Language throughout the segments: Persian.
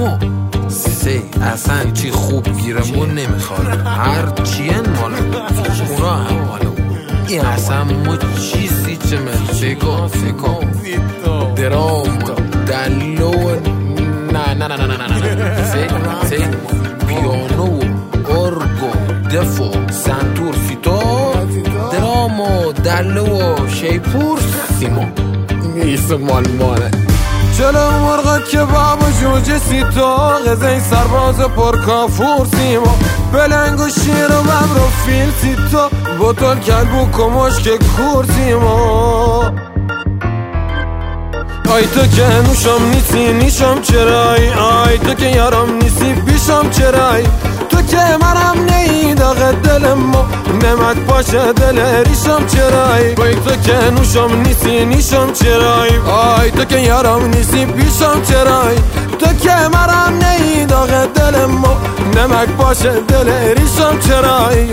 اما سه اصلا چی خوب گیرمون نمیخواد، هر چیه مال اونا هم مالو. این اصلا ما چیزی چه من سکا درام دلو نه سه پیانو ارگو دفو سنتور سیتار درام و دلو و شیپور سیما نیست ماله. چلو مرغت که بابا جوجه سیتا غزه سرباز پرکافور سیما بلنگ و شیر و ببر و فیل سیتا بطل کلب و کماش که کور سیما آی تو که نوشم نیستی نیشم چرای آی تو که یارم نیستی پیشم چرای تو که منم نی داغ دلم ما نمک باشه دل ریشم چرای آی تو که نوشم نیستی نیشم چرای آی تو که یارم نیستی پیشم چرای تو که منم نی داغ دلم ما نمک باشه دل ریشم چرای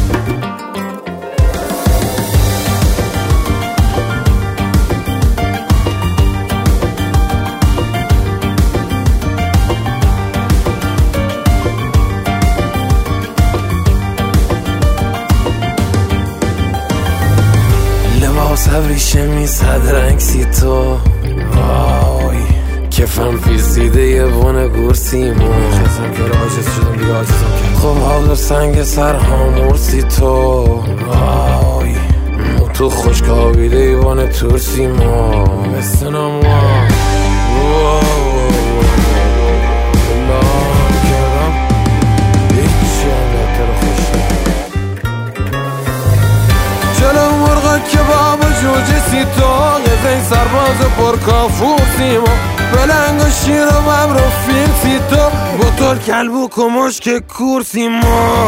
صبریشه میزد رنگ سی تو وای کفم پیسیده یه بونه گورسیمو خستم که رو عاجز شدم دیگه عاجزم خب حالا سنگ سر همورسی تو وای تو خوشکابیده ایوان تورسیمو بستنم که بابا جوجه سیتا غزه سرباز پرکافور سیما بلنگ و شیر و ببر و فیل سیتا بطل کلب و کماش که کور سیما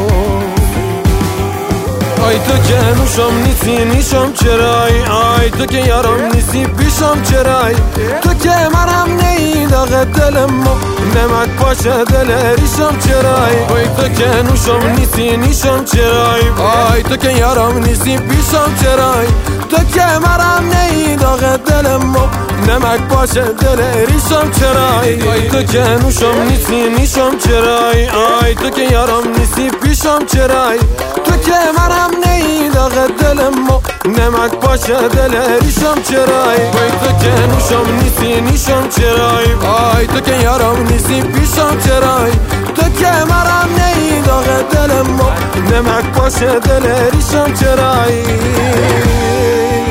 آی تو که نوشم نیستی نیشم چرای آی تو که یارم نیستی پیشم چرای تو که منم نی داغ دلم ما نمک باشه دل ریشم چرای آی تو که نوشم نیستی نیشم چرای آی تو که یارم نیستی پیشم چرای تو که منم نی داغ دلم ما نمک باشه دل ریشم چرای آی تو که نوشم نیستی نیشم چرای آی تو که یارم نیستی پیشم چرای تو که منم نی داغ دلم ما نمک باشه دل ریشم چرای آی تو که نوشم نیستی نیشم چرای آی تو که یارم نیستی پیشم چرای تو که منم نی داغ دلم ما نمک باشه دل ریشم چرای